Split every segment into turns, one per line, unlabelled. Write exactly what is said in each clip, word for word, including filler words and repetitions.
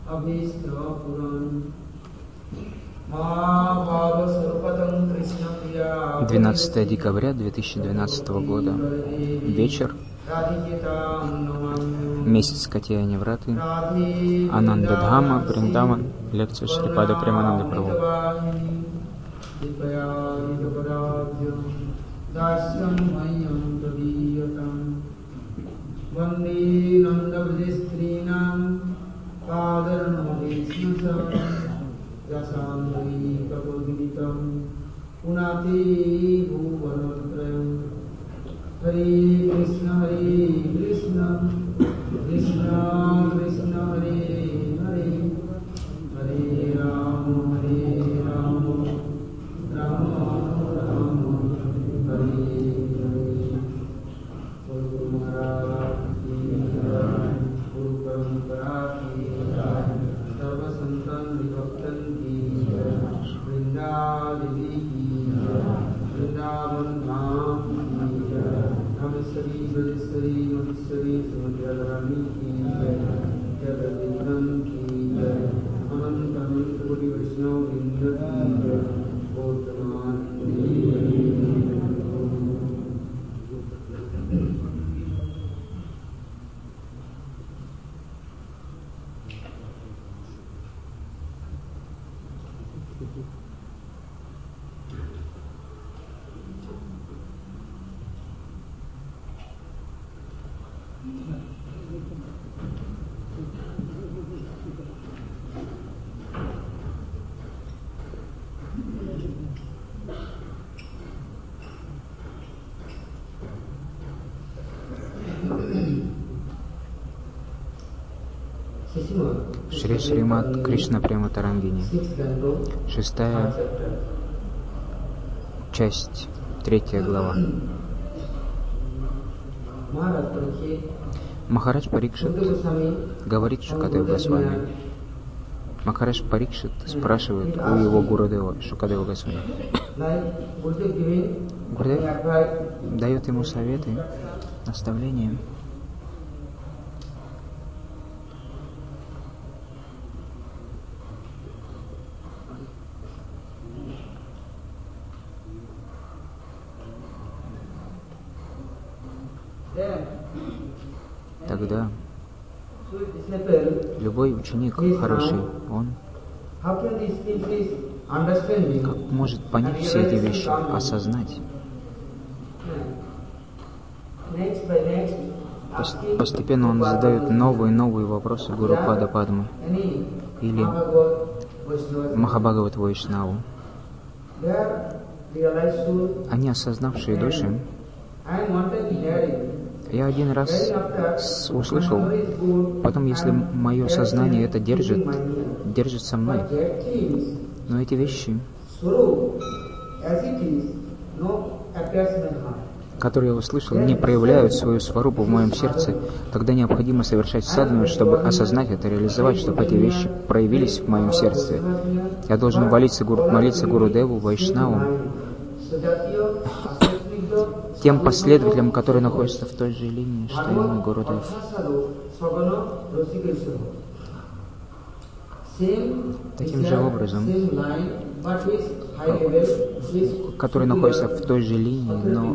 двенадцатое декабря две тысячи двенадцатого года. Вечер. Месяц Катьяни Враты. Анандадхама, Вриндаван. Лекция Шрипада Премананды Прабху.
Punati Bhuvanatrayam Hare Krishna Hare Krishna Krishna Krishna Hare Hare Hare Rama Hare Rama Rama Rama Hare Hare Guru Maharaj Ki Jai Guru Parampara Ki Jai Sarva Santan Vibhaktan Ki Jai Vrindadevi Vrindavan Dham Ki Jai Namaskari Vajasari Namaskari Sumadhyadharani Ki Jai Jagadivan Ki Jai Ananta Ananta Koti Vaishnava Vrinda Ki Jai Gautaman Ki Jai.
Шри Шримад Кришна Према Тарангини. Шестая часть, третья глава. Махарадж Парикшит говорит Шукадеву Госвами. Махарадж Парикшит спрашивает у его Гурудева Шукадева Госвами. Гурудев дает ему советы, наставления. Тогда любой ученик хороший, он как может понять все эти вещи, осознать. Постепенно он задает новые и новые вопросы Гуру Пада Падмы или Махабхагават Вайшнаву. Они осознавшие души. Я один раз услышал, потом, если мое сознание это держит, держит со мной, но эти вещи, которые я услышал, не проявляют свою сварупу в моем сердце, тогда необходимо совершать садхану, чтобы осознать это, реализовать, чтобы эти вещи проявились в моем сердце. Я должен молиться, молиться Гурудеву, Вайшнаву, тем последователям, которые находятся в той же линии, что и мой Гурудев. Таким же образом, которые находятся в той же линии, но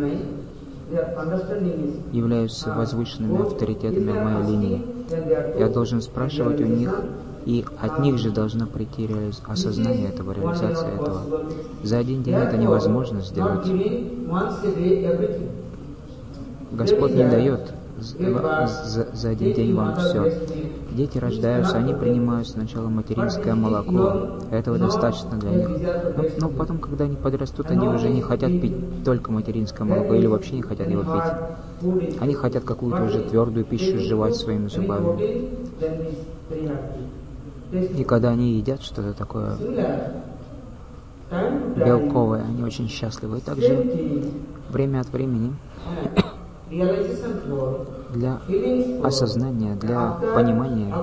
являются возвышенными авторитетами в моей линии. Я должен спрашивать у них, и от них же должна прийти реализ... осознание этого, реализация этого. За один день это невозможно сделать. Господь не дает за, за один день вам все. Дети рождаются, они принимают сначала материнское молоко. Этого достаточно для них. Но, но потом, когда они подрастут, они уже не хотят пить только материнское молоко или вообще не хотят его пить. Они хотят какую-то уже твердую пищу жевать своими зубами. И когда они едят что-то такое белковое, они очень счастливы. И также время от времени для осознания, для понимания,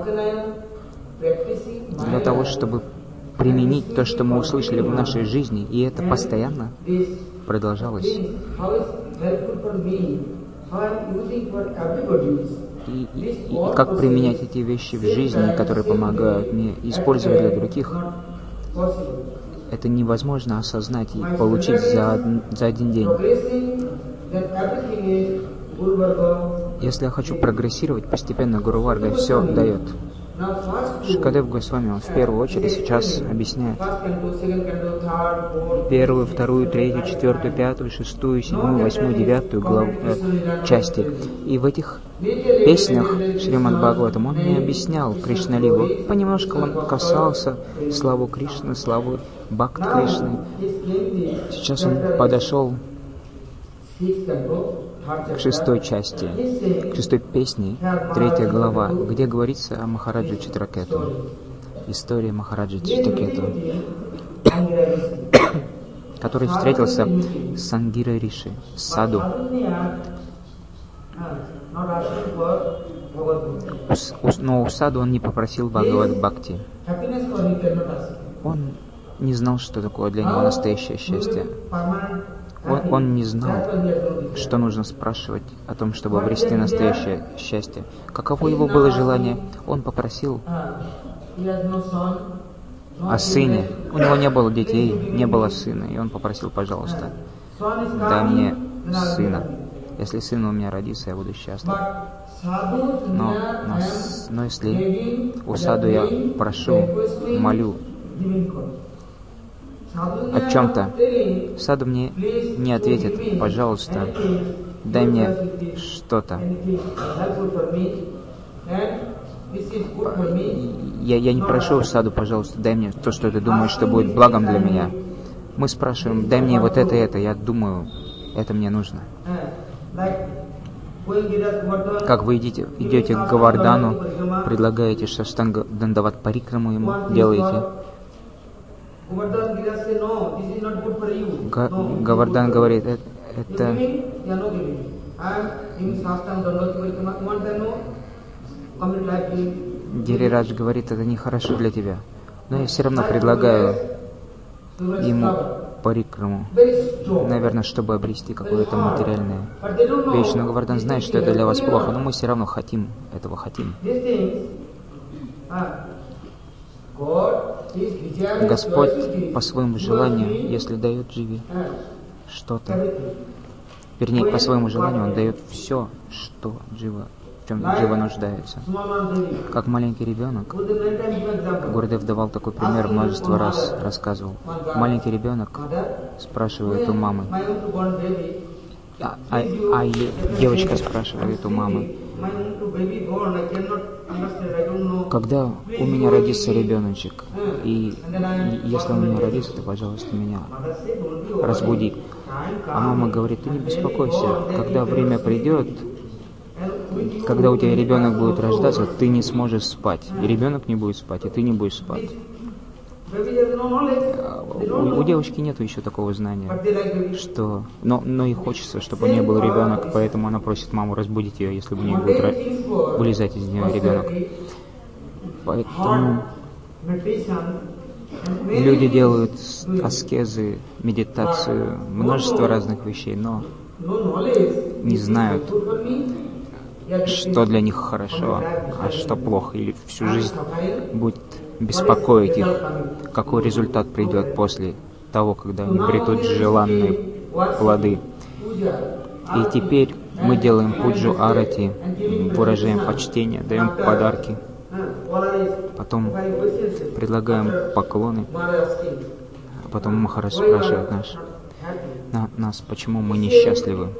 для того, чтобы применить то, что мы услышали в нашей жизни, и это постоянно продолжалось. и, и, и как применять эти вещи в жизни, которые помогают мне использовать для других, это невозможно осознать и получить за, за один день. Если я хочу прогрессировать, постепенно Гуру Варга все дает. Шукадев Госвами, он в первую очередь сейчас объясняет первую, вторую, третью, четвертую, пятую, шестую, седьмую, восьмую, девятую главу, э, части. И в этих песнях Шримад Бхагаватам он не объяснял Кришналилу. Понемножку он касался славу Кришны, славы Бхакт Кришны. Сейчас он подошел к шестой части, к шестой песне, третья глава, где говорится о Махараджа Читракету. История Махараджа Читракету, который встретился с Сангирой Риши, с саду. Но у саду он не попросил Бхагавад Бхакти. Он не знал, что такое для него настоящее счастье. Он, он не знал, что нужно спрашивать о том, чтобы обрести настоящее счастье. Каково его было желание? Он попросил о сыне. У него не было детей, не было сына. И он попросил, пожалуйста, дай мне сына. Если сын у меня родится, я буду счастлив. Но, но, но если у саду я прошу, молю о чем-то, саду мне не ответит, пожалуйста, дай мне что-то. Я, я не прошу саду, пожалуйста, дай мне то, что ты думаешь, что будет благом для меня. Мы спрашиваем, дай мне вот это и это, я думаю, это мне нужно. Как вы идете, идете к Говардану, предлагаете Шаштанга Дандават Парикраму ему, делаете. Говардан говорит, это... Гирирадж говорит, это нехорошо для тебя. Но я все равно предлагаю ему парикраму, наверное, чтобы обрести какое-то материальное вещь. Но Говардан знает, что это для вас плохо, но мы все равно хотим, этого хотим. Господь по своему желанию, если дает Дживе что-то, вернее, по своему желанию Он дает все, что Джива, в чем Джива нуждается. Как маленький ребенок, Гурудев давал такой пример множество раз, рассказывал. Маленький ребенок спрашивает у мамы, а, а, а девочка спрашивает у мамы, когда у меня родится ребеночек, и если он у меня родится, то, пожалуйста, меня разбуди. А мама говорит, ты не беспокойся, когда время придет, когда у тебя ребенок будет рождаться, ты не сможешь спать. И ребенок не будет спать, и ты не будешь спать. У, у девочки нет еще такого знания, что... Но, но ей хочется, чтобы у нее был ребенок, поэтому она просит маму разбудить ее, если у нее будет ра... вылезать из нее ребенок. Поэтому люди делают аскезы, медитацию, множество разных вещей, но не знают, что для них хорошо, а что плохо, или всю жизнь будет беспокоить их, какой результат придет после того, когда они обретут желанные плоды. И теперь мы делаем пуджу арати, выражаем почтение, даем подарки, потом предлагаем поклоны, а потом Махарадж спрашивает нас, на, нас, почему мы несчастливы.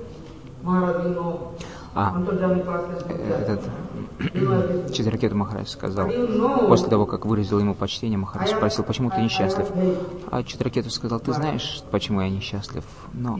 А этот Читракету Махарадж сказал, после того, как выразил ему почтение, Махарадж спросил, почему ты несчастлив? А Читракету сказал, ты знаешь, почему я несчастлив? Но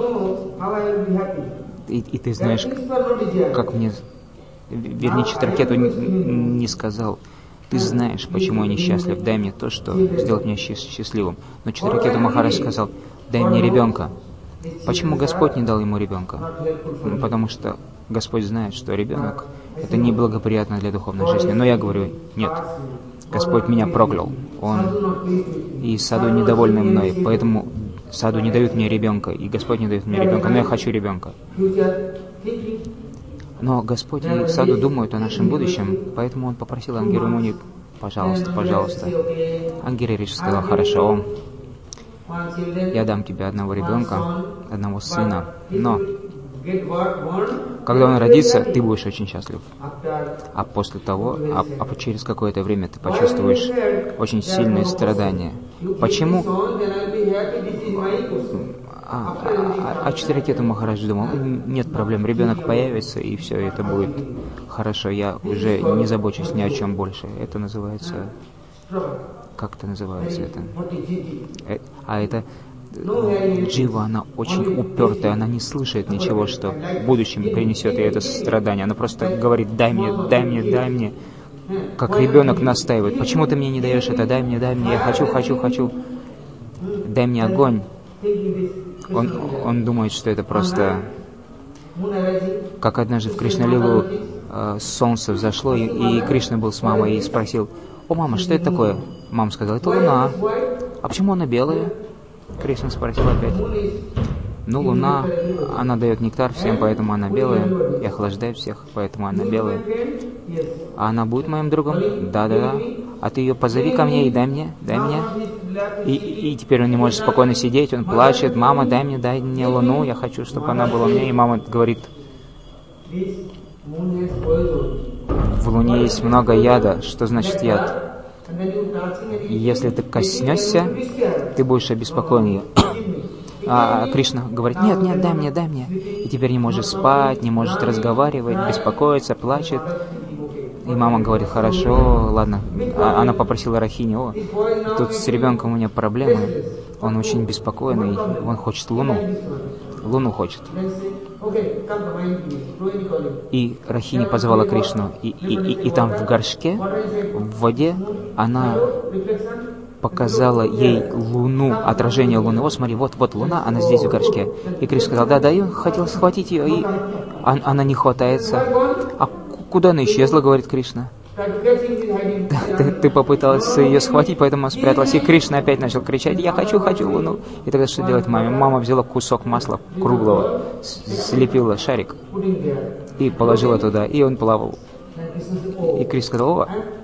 и, и ты знаешь, как мне... Вернее, Читракету не сказал, ты знаешь, почему я несчастлив, дай мне то, что сделает меня счастливым. Но Читракету Махарадж сказал, дай мне ребенка. Почему Господь не дал ему ребенка? Потому что Господь знает, что ребенок — это неблагоприятно для духовной жизни. Но я говорю, нет, Господь меня проклял. Он и саду недовольны мной, поэтому саду не дают мне ребенка, и Господь не дает мне ребенка, но я хочу ребенка. Но Господь и Саду думают о нашем будущем, поэтому он попросил Ангиру Муни, пожалуйста, пожалуйста. Ангира Риши сказал, хорошо, я дам тебе одного ребенка, одного сына, но когда он родится, ты будешь очень счастлив. А после того, а, а через какое-то время ты почувствуешь очень сильные страдания. Почему? А, а, а Читракету Махарадж думал, нет проблем, ребенок появится, и все, это будет хорошо. Я уже не забочусь ни о чем больше. Это называется... Как это называется? Это? А это... Джива, она очень упертая, она не слышит ничего, что в будущем принесет ей это страдание. Она просто говорит, дай мне, дай мне, дай мне. Как ребенок настаивает, почему ты мне не даешь это, дай мне, дай мне, я хочу, хочу, хочу. Дай мне огонь. Он, он думает, что это просто... Как однажды в Кришналилу э, солнце взошло, и, и Кришна был с мамой и спросил, о, мама, что это такое? Мама сказала, это луна. А почему она белая? Кришна спросил опять. Ну, луна, она дает нектар всем, поэтому она белая, и охлаждает всех, поэтому она белая. А она будет моим другом? Да-да-да. А ты ее позови ко мне и дай мне, дай мне. И, и теперь он не может спокойно сидеть, он плачет, мама, дай мне, дай мне луну, я хочу, чтобы она была мне. И мама говорит, в луне есть много яда. Что значит яд? Если ты коснешься, ты будешь обеспокоен ее. А Кришна говорит, нет, нет, дай мне, дай мне. И теперь не может спать, не может разговаривать, беспокоится, плачет. И мама говорит, хорошо, ладно. А она попросила Рахини, о, тут с ребенком у меня проблемы. Он очень беспокойный, он хочет луну. Луну хочет. И Рахини позвала Кришну. И, и, и, и там в горшке, в воде, она показала ей луну, отражение луны. Вот смотри, вот, вот луна, она здесь в горшке. И Кришна сказал, да, да, и он хотел схватить ее, и она не хватается. А куда она исчезла, говорит Кришна. Ты, ты попыталась ее схватить, поэтому она спряталась. И Кришна опять начал кричать, я хочу, хочу луну. И тогда что делать маме? Мама взяла кусок масла круглого, слепила шарик и положила туда, и он плавал. И Кришна сказал, о,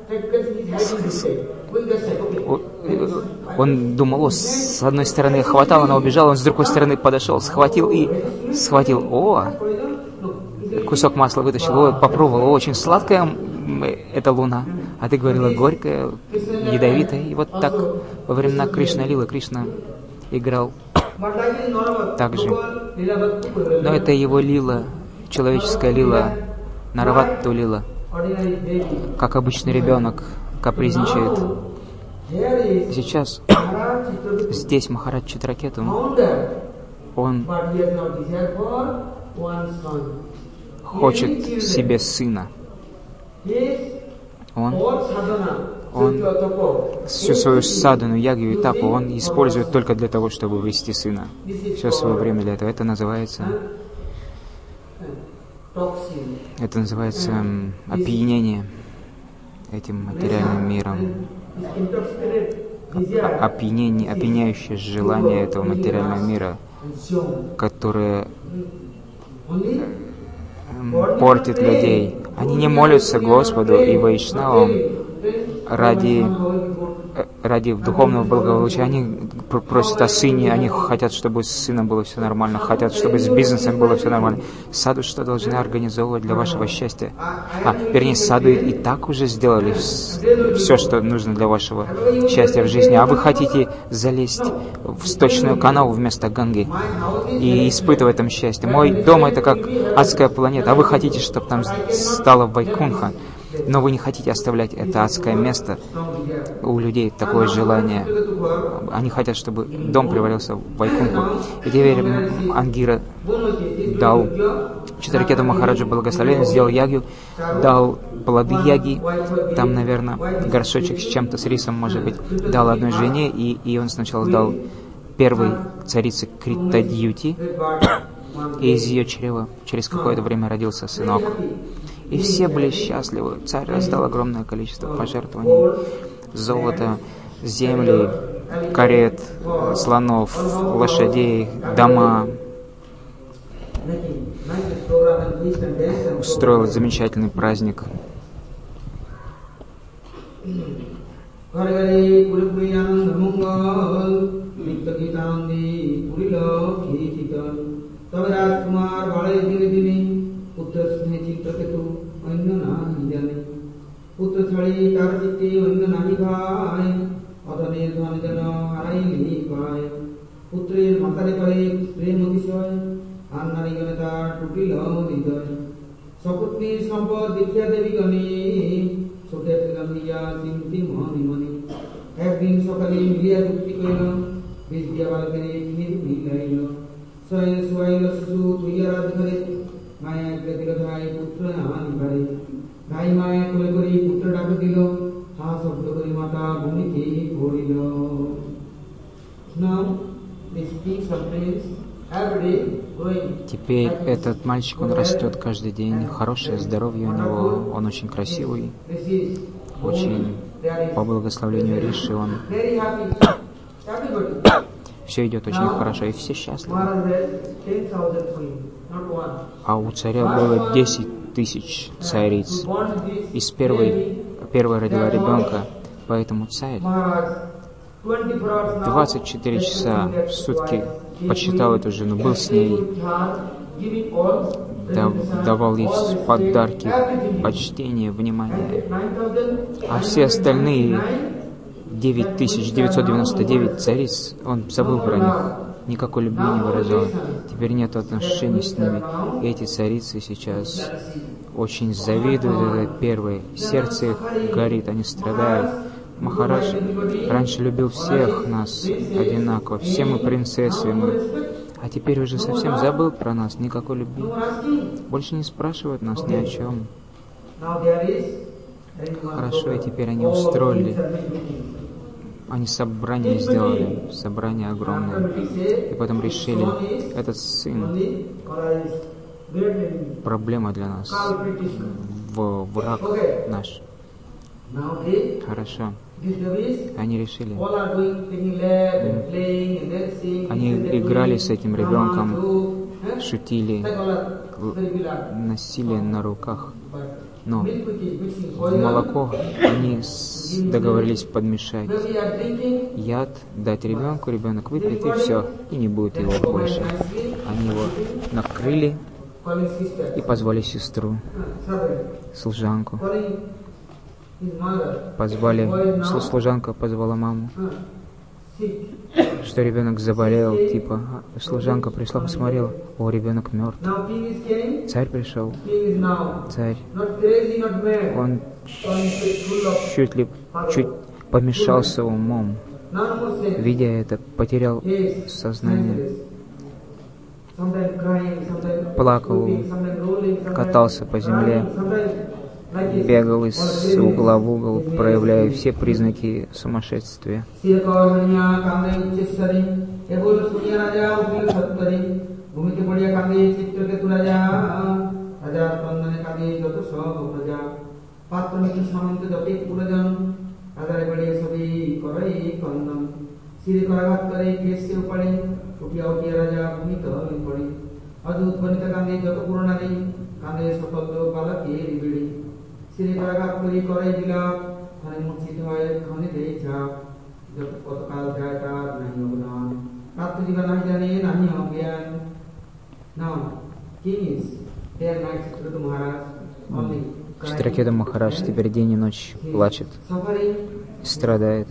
он думал, о, с одной стороны хватал, она убежала, он с другой стороны подошел, схватил и схватил, о, кусок масла вытащил, о, попробовал, о, очень сладкая эта луна, а ты говорила горькая, ядовитая. И вот так во времена Кришна-лилы Кришна играл так же. Но это его лила, человеческая лила, Нараватту лила. Как обычный ребенок капризничает. Сейчас здесь Махарадж Читракету, он хочет себе сына. Он, он всю свою садану, ягью и тапу он использует только для того, чтобы ввести сына. Все свое время для этого. Это называется... Это называется м, опьянение этим материальным миром. О- опьянение, опьяняющее желание этого материального мира, которое м, портит людей. Они не молятся Господу и Вайшнавам ради, ради духовного благополучия. Они просят о сыне, они хотят, чтобы с сыном было все нормально, хотят, чтобы с бизнесом было все нормально. Саду что должны организовывать для вашего счастья? А, вернее, саду и, и так уже сделали все, что нужно для вашего счастья в жизни. А вы хотите залезть в сточную канаву вместо Ганги и испытывать там счастье. Мой дом — это как адская планета, а вы хотите, чтобы там стало Вайкунха. Но вы не хотите оставлять это адское место. У людей такое желание. Они хотят, чтобы дом превратился в Вайкунху. И теперь Ангира дал Читракету Махараджу благословение, сделал ягью, дал плоды яги, там, наверное, горшочек с чем-то, с рисом, может быть, дал одной жене, и, и он сначала дал первой царице Критадьюти, и из ее чрева через какое-то время родился сынок. И все были счастливы. Царь раздал огромное количество пожертвований, золота, земли, карет, слонов, лошадей, дома. устроил замечательный праздник.
পুত্রের মাতালে করে প্রেম অতিশয় আর নারীগণে তার টুটিল হৃদয় সপত্নীর সম্পদ দেখিয়া দেবীগণে ছোটে ফেলামিয়া চিন্তি মনি মনি একদিন সকালে মিলিয়া যুক্তি করিল বীজ দিয়া বালকের ক্ষীর মিলাইল শয়ে শুয়াইল শিশু থইয়া রাত ঘরে মায়া একলে দিল ভাই পুত্র আনি পারে ভাই মায়া কোলে করি পুত্র ডাক দিল হা শব্দ করি মাতা ভূমিতে পড়িল। Now
теперь этот мальчик, он растет каждый день, хорошее здоровье у него, он очень красивый, очень по благословению Риши, он все идет очень хорошо, и все счастливы. А у царя было десять тысяч цариц, из первой, первой родила ребенка, поэтому царь двадцать четыре часа в сутки почитал эту жену, был с ней, давал ей подарки, почтение, внимание. А все остальные девять тысяч девятьсот девяносто девять цариц, он забыл про них, никакой любви не выражал. Теперь нет отношений с ними. И эти царицы сейчас очень завидуют этой первой. Сердце их горит, они страдают. Махарадж раньше любил всех нас одинаково, все мы принцессы, мы. А теперь уже совсем забыл про нас, никакой любви. Больше не спрашивают нас ни о чем. Хорошо, и теперь они устроили, они собрание сделали, собрание огромное. И потом решили, этот сын проблема для нас, враг наш. Хорошо. Они решили. Они играли с этим ребенком, шутили, носили на руках. Но в молоко они договорились подмешать яд, дать ребенку, ребенок выпьет и все, и не будет его больше. Они его накрыли и позвали сестру, служанку. Позвали, служанка позвала маму, что ребенок заболел, типа, служанка пришла, посмотрела, о, ребенок мертв. Царь пришел, царь, он чуть ли, чуть помешался умом, видя это, потерял сознание, плакал, катался по земле, бегал из угла в угол, проявляя все признаки сумасшествия.
সিরিকাঘাত করি করে দিলাম মানে মূর্ছিত হয়ে খনি দেই ছাপ যত কতকাল যায় তার নাহি অবদান প্রাপ্ত জীবন নাহি জানে নাহি অজ্ঞান। Now, king is there, night Chitraketu Maharaj only.
Chitraketu Maharaj теперь день и ночь плачет, страдает,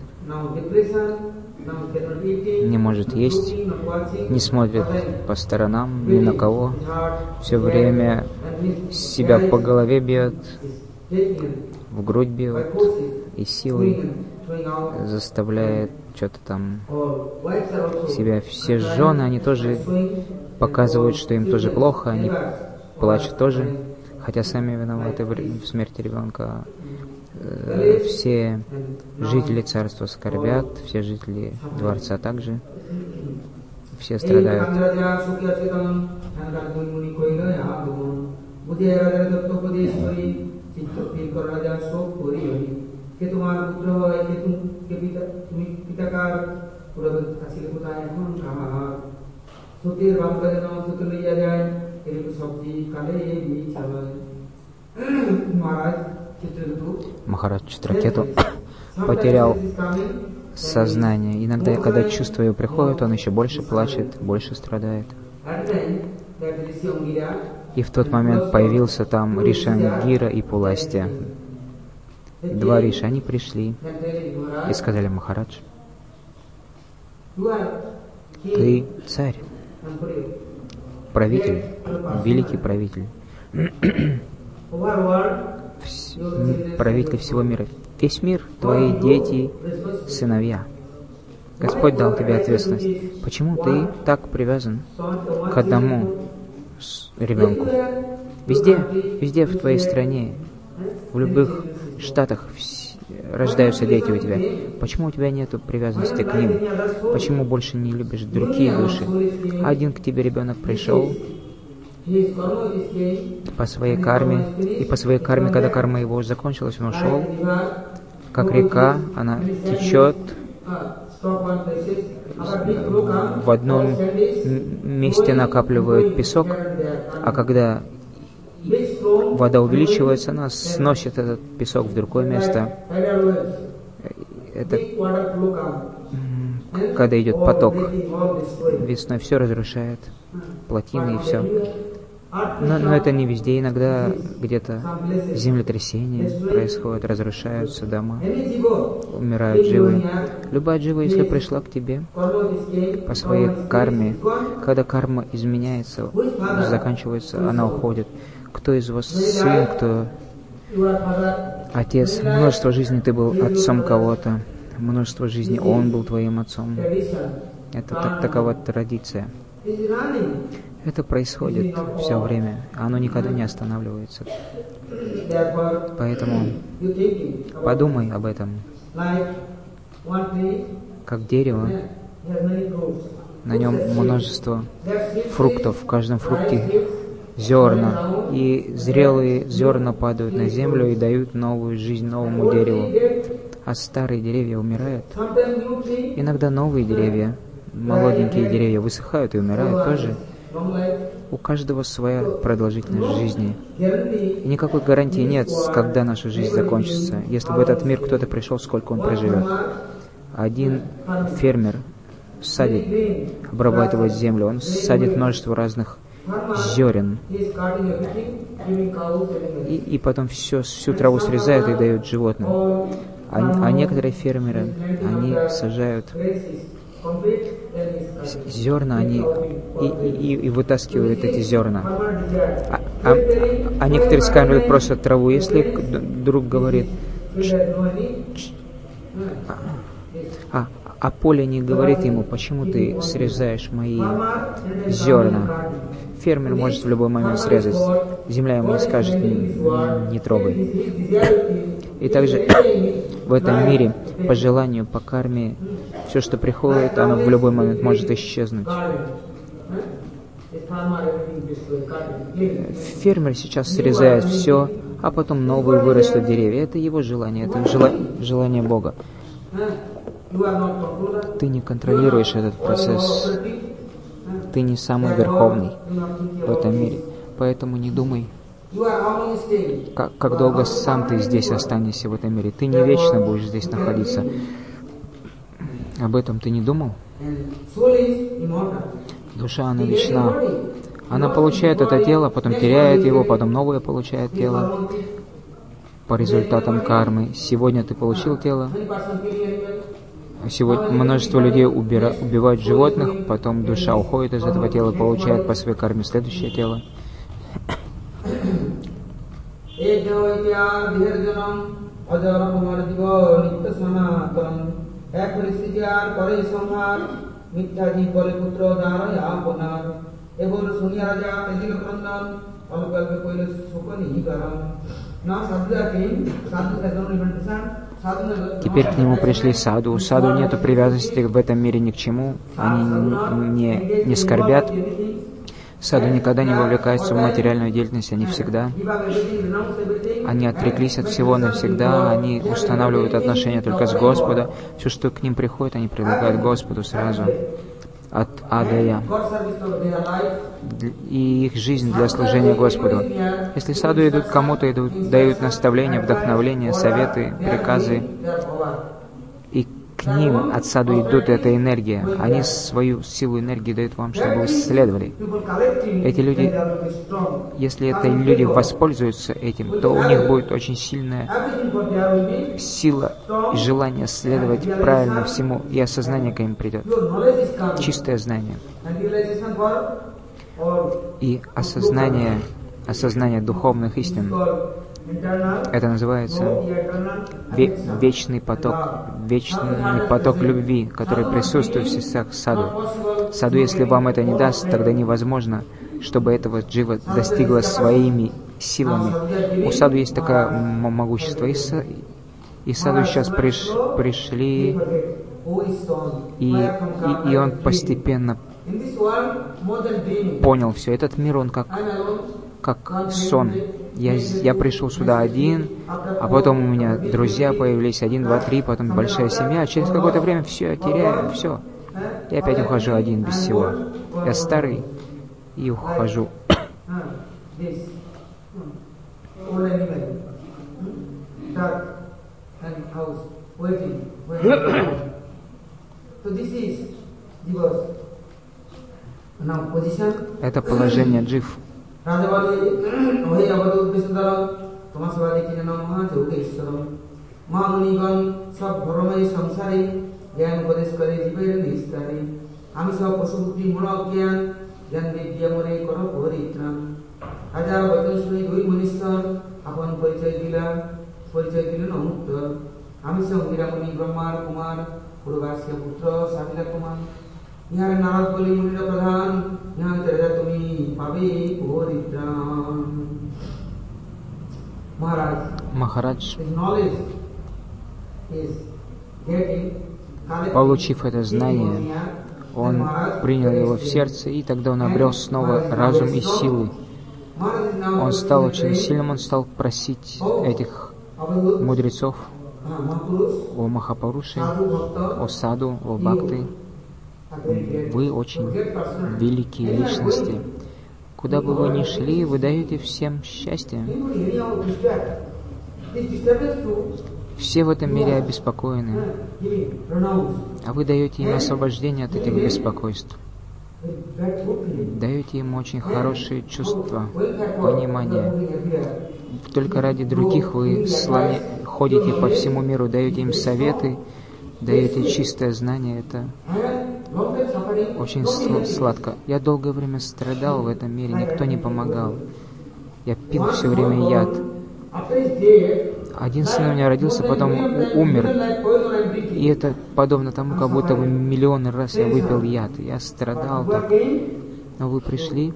не может есть, не смотрит по сторонам, ни на кого, все время себя по голове бьет, в грудь бьет и силой заставляет что-то там себя. Все жены, они тоже показывают, что им тоже плохо, они плачут тоже, хотя сами виноваты в смерти ребенка. Все жители царства скорбят, все жители дворца также, все страдают. Махарадж Читракету потерял сознание. Иногда, когда чувство его приходит, он еще больше плачет, больше страдает. И в тот момент появился там Риши Ангира и Пуластья. Два Риши, они пришли и сказали: Махарадж, ты царь, правитель, великий правитель, правитель всего мира. Весь мир, твои дети, сыновья. Господь дал тебе ответственность. Почему ты так привязан к одному ребенку? Везде, везде в твоей стране, в любых штатах рождаются дети у тебя. Почему у тебя нет привязанности к ним? Почему больше не любишь другие души? Один к тебе ребенок пришел по своей карме, и по своей карме, когда карма его закончилась, он ушел. Как река, она течет в одном месте, накапливает песок, а когда вода увеличивается, она сносит этот песок в другое место. Это когда идет поток. Весной все разрушает, плотины и все. Но, но это не везде. Иногда где-то землетрясения происходят, разрушаются дома, умирают дживы. Любая джива, если пришла к тебе по своей карме, когда карма изменяется, заканчивается, она уходит. Кто из вас сын, кто отец? Множество жизней ты был отцом кого-то, множество жизней он был твоим отцом. Это так, такова традиция. Это происходит все время, оно никогда не останавливается. Поэтому подумай об этом. Как дерево, на нем множество фруктов, в каждом фрукте зерна, и зрелые зерна падают на землю и дают новую жизнь новому дереву. А старые деревья умирают. Иногда новые деревья, молоденькие деревья высыхают и умирают тоже. У каждого своя продолжительность жизни. И никакой гарантии нет, когда наша жизнь закончится. Если в этот мир кто-то пришел, сколько он проживет. Один фермер садит, обрабатывает землю, он садит множество разных зерен. И, и потом все, всю траву срезает и дает животным. А, а некоторые фермеры, они сажают зерна, они и, и, и вытаскивают эти зерна. А, а, а некоторые скармливают просто траву. Если друг говорит, а, а поле не говорит ему, почему ты срезаешь мои зерна, фермер может в любой момент срезать. Земля ему не скажет, не, не трогай. И также в этом мире, по желанию, по карме, все, что приходит, оно в любой момент может исчезнуть. Фермер сейчас срезает все, а потом новые вырастут деревья. Это его желание, это жела- желание Бога. Ты не контролируешь этот процесс. Ты не самый верховный в этом мире. Поэтому не думай, как, как долго сам ты здесь останешься в этом мире. Ты не вечно будешь здесь находиться. Об этом ты не думал? Душа, она вечна. Она получает это тело, потом теряет его, потом новое получает тело по результатам кармы. Сегодня ты получил тело. Сегодня множество людей убира, убивают животных, потом душа уходит из этого тела и получает по своей карме следующее тело. Теперь к нему пришли саду. У саду нету привязанности в этом мире ни к чему. Они не, не скорбят. Саду никогда не вовлекаются в материальную деятельность, они всегда. Они отреклись от всего навсегда, они устанавливают отношения только с Господом. Все, что к ним приходит, они предлагают Господу сразу. от Адая и их жизнь для служения Господу. Если саду идут кому-то, идут, дают наставления, вдохновление, советы, приказы, и к ним от саду идут эта энергия. Они свою силу энергии дают вам, чтобы вы следовали. Эти люди, если эти люди воспользуются этим, то у них будет очень сильная сила и желание следовать правильно всему, и осознание к ним придет. Чистое знание. И осознание, осознание духовных истин. Это называется ве- вечный поток, вечный поток любви, который присутствует в сердцах саду. Саду, если вам это не даст, тогда невозможно, чтобы этого джива достигло своими силами. У саду есть такое м- могущество. И, са- и саду сейчас приш- пришли, и, и, и он постепенно понял все. Этот мир, он как, как сон. Я, я пришел сюда один, а потом у меня друзья появились, один, два, три, потом большая семья, а через какое-то время все, я теряю, все. Я опять ухожу один, без всего. Я старый и ухожу. Это положение джив. Махарадж, получив это знание, он принял его в сердце, и тогда он обрел снова разум и силы. Он стал очень сильным, он стал просить этих мудрецов, о Махапуруши, о Саду, о Бхакти. Вы очень великие личности. Куда бы вы ни шли, вы даете всем счастье. Все в этом мире обеспокоены, а вы даете им освобождение от этих беспокойств. Даете им очень хорошие чувства, понимание. Только ради других вы славе, ходите по всему миру, даете им советы, даете чистое знание. Это очень сладко. Я долгое время страдал в этом мире, никто не помогал. Я пил все время яд. Один сын у меня родился, потом умер. И это подобно тому, как будто бы миллионы раз я выпил яд. Я страдал так. Но вы пришли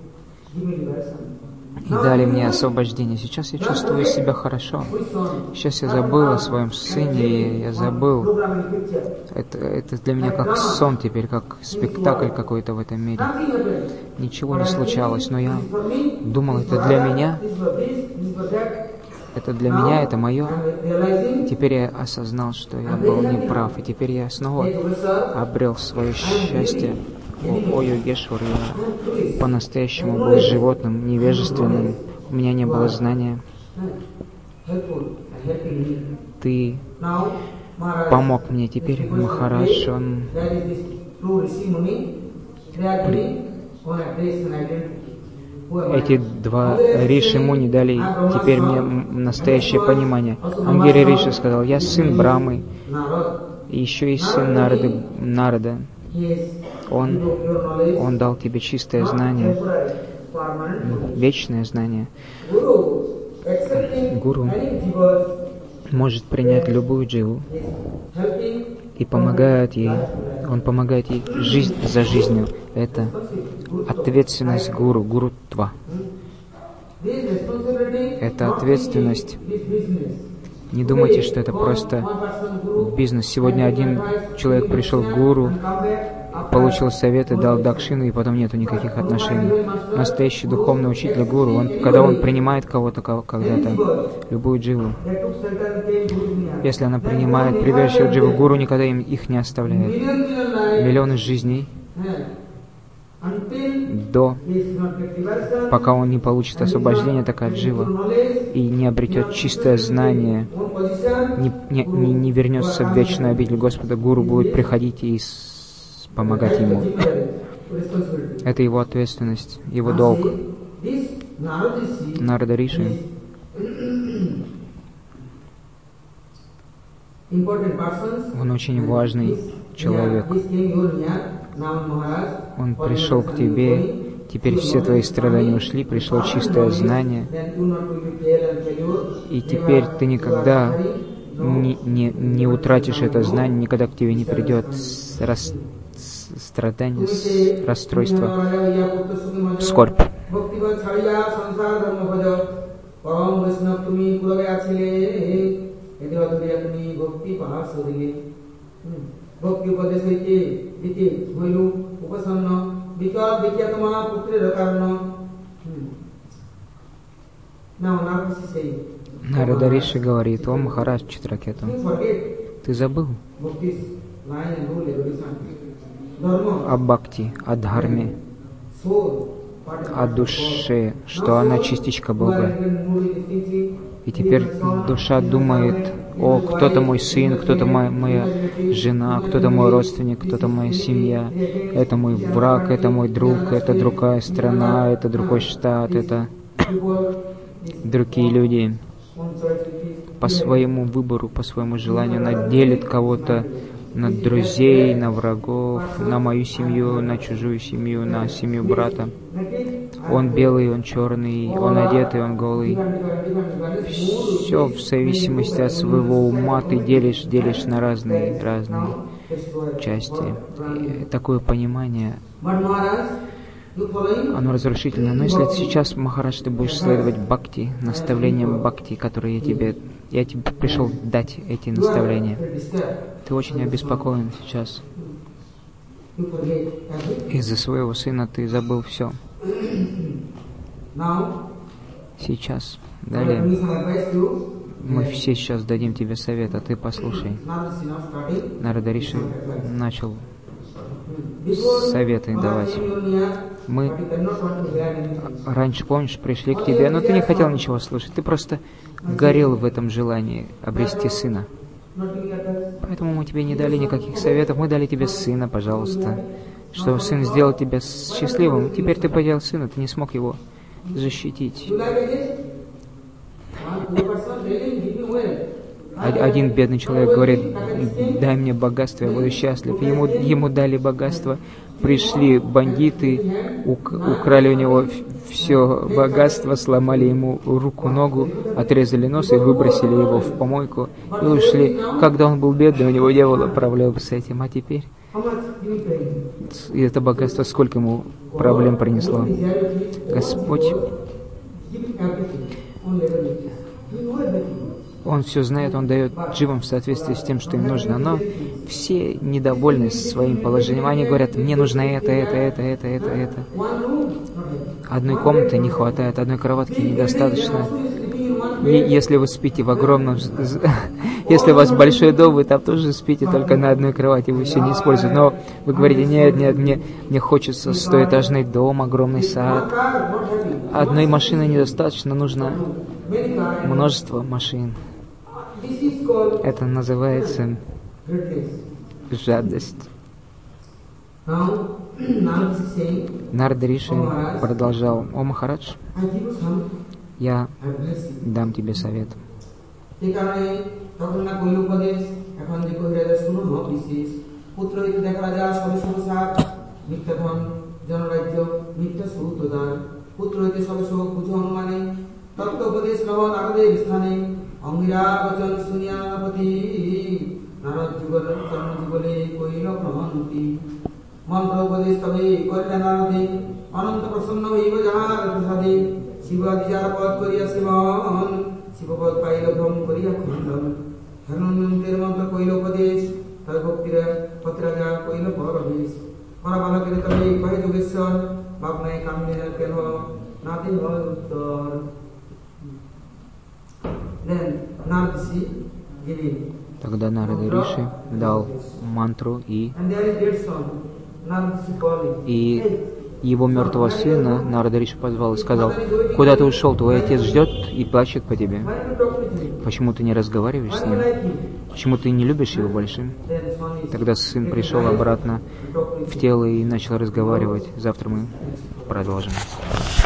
и дали мне освобождение. Сейчас я чувствую себя хорошо. Сейчас я забыл о своем сыне, я забыл. Это, это для меня как сон теперь, как спектакль какой-то в этом мире. Ничего не случалось, но я думал, это для меня. Это для меня, это мое. Теперь я осознал, что я был неправ, и теперь я снова обрел свое счастье. О, о Йогешвар, я по-настоящему был животным, невежественным. У меня не было знания. Ты помог мне. Теперь Махарадж, он при... Эти два Риши Муни дали теперь мне настоящее понимание. Ангири Риши сказал: я сын Брамы, и еще и сын Нарды, Нарада. Он, он дал тебе чистое знание, вечное знание. Гуру может принять любую дживу и помогает ей. Он помогает ей жизнь за жизнью. Это ответственность гуру, гурутва. Это ответственность. Не думайте, что это просто бизнес. Сегодня один человек пришел к гуру, получил советы, дал дакшину, и потом нету никаких отношений. Настоящий духовный учитель гуру, он, когда он принимает кого-то когда-то, любую дживу, если она принимает привязчивую дживу, гуру никогда им их не оставляет. Миллионы жизней до, пока он не получит освобождение такое от джива и не обретет чистое знание, не, не, не, не вернется в вечную обитель Господа, гуру будет приходить и с, помогать ему. Это его ответственность, его долг. Нарада Риши он очень важный человек. Он пришел к тебе, теперь все твои страдания ушли, пришло чистое знание, и теперь ты никогда не, не, не утратишь это знание, никогда к тебе не придет рас, страдание, расстройство, скорбь.
Bhakti Upadesh Hite Vite Hoilu Upasanna Vika Vikyatama Putre Rakarna. Now Narada say,
Нарада Риши говорит: о Махарадж Читракету, ты забыл о бхакти, о дхарме, о душе, что она частичка Бога. И теперь душа думает: о, кто-то мой сын, кто-то моя, моя жена, кто-то мой родственник, кто-то моя семья, это мой враг, это мой друг, это другая страна, это другой штат, это другие люди. По своему выбору, по своему желанию она делит кого-то на друзей, на врагов, на мою семью, на чужую семью, на семью брата. Он белый, он черный, он одетый, он голый. Все в зависимости от своего ума ты делишь, делишь на разные, разные части. И такое понимание, оно разрушительно. Но если сейчас, Махарадж, ты будешь следовать бхакти, наставлениям бхакти, которые я тебе, я тебе пришел дать эти наставления, ты очень обеспокоен сейчас. Из-за своего сына ты забыл все. Сейчас, далее, мы все сейчас дадим тебе совет, а ты послушай. Нарада Риши начал советы давать. Мы раньше, помнишь, пришли к тебе, но ты не хотел ничего слушать, ты просто горел в этом желании обрести сына. Поэтому мы тебе не дали никаких советов, мы дали тебе сына, пожалуйста, чтобы сын сделал тебя счастливым. Теперь ты потерял сына, ты не смог его защитить. Один бедный человек говорит: дай мне богатство, я буду счастлив. Ему, ему дали богатство, пришли бандиты, украли у него все богатство, сломали ему руку, ногу, отрезали нос и выбросили его в помойку и ушли. Когда он был бедный, у него не было проблем с этим, а теперь и это богатство сколько ему проблем принесло. Господь, Он все знает, Он дает дживам в соответствии с тем, что им нужно. Но все недовольны своим положением. Они говорят: мне нужно это, это, это, это, это, это. Одной комнаты не хватает, одной кроватки недостаточно. И если вы спите в огромном... Если у вас большой дом, вы там тоже спите только на одной кровати, вы все не используете. Но вы говорите: нет, нет, мне, мне хочется стоэтажный дом, огромный сад. Одной машины недостаточно, нужно множество машин. Это называется жадность. Нарада Риши продолжал: о Махарадж, я дам тебе совет.
মন্ত্রোপদেশ তবে করিলে নারদে অনন্ত প্রসন্ন হইব যাহার প্রসাদে শিবাদি যার পদ করিয়া সেবন শিবপদ পাইল ভ্রম করিয়া খণ্ডন ধনন্তের মন্ত্র কইল উপদেশ তবে ভক্তির পত্রাজা কইল পরবেশ পরবালকের তবে কহে যোগেশ্বর ভাবনায় কামনে কেন নাতে হয় উত্তর। Then Narada giving.
Тогда Нарада Риши дал мантру и, и его мертвого сына, Нарада Риши позвал и сказал: «Куда ты ушел? Твой отец ждет и плачет по тебе. Почему ты не разговариваешь с ним? Почему ты не любишь его больше?» Тогда сын пришел обратно в тело и начал разговаривать. Завтра мы продолжим.